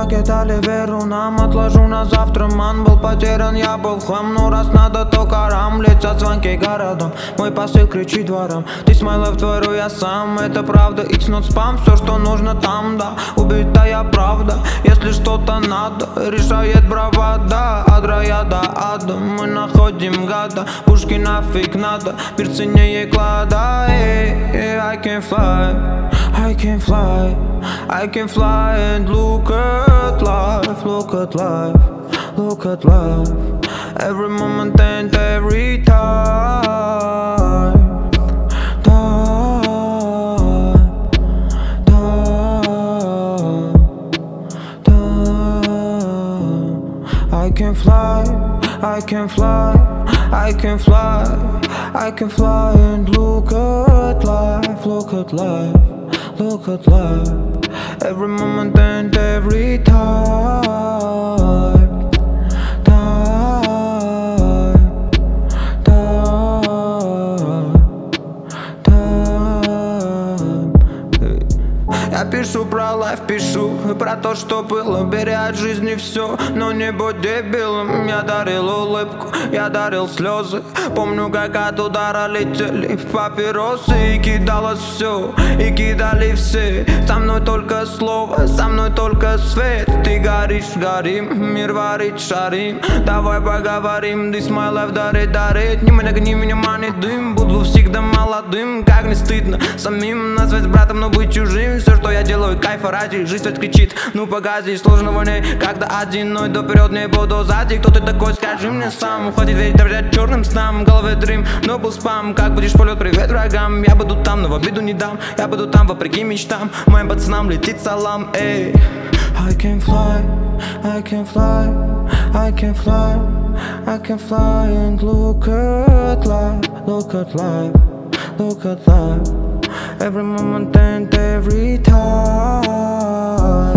покидали веру нам. Отложу на завтра, ман, был потерян, я был в хлам. Ну раз надо, то карам, летят звонки городом. Мой посыл кричит двором, this my life, творю я сам. Это правда, it's not spam, все, что нужно там, да. Убитая правда, если что-то надо, решает бравада. От рая до ада мы находим гада. Пушки нафиг надо, мир ценнее клада. I can fly, I can fly, I can fly and look at life, look at life, look at life. Every moment and every time, time, time, time. I can fly, I can fly, I can fly, I can fly and look at life, look at life, look at life. Every moment and every time, time, time, time. Я пишу про лайф, пишу про то, что было. Бери от жизни все, но не будь дебилом. Я дарил улыбку, я дарил слезы. Помню, как от удара летели папиросы. И кидалось все, и кидали все. Со мной только слово, со мной только свет. Ты горишь, горим, мир варит, шарим. Давай поговорим, this my life, дарит, дарит. Не меня, гони меня, манит дым. Буду всегда молодым, как не стыдно самим назвать братом, но быть чужим. Все, что я делаю, кайфа ради. Жизнь ведь кричит, ну погоди, сложно войны. Когда одиной, до вперед не буду сзади. Кто ты такой, скажи мне сам. Уходит ведь доверять черным снам. В голове дрим, но был спам. Как будешь полет, привет врагам. Я буду там, но в обиду не дам. Я буду там, вопреки мечтам. Моим пацанам летит салам, эй. I can fly, I can fly, I can fly, I can fly and look at life, look at life, look at life. Every moment and every time.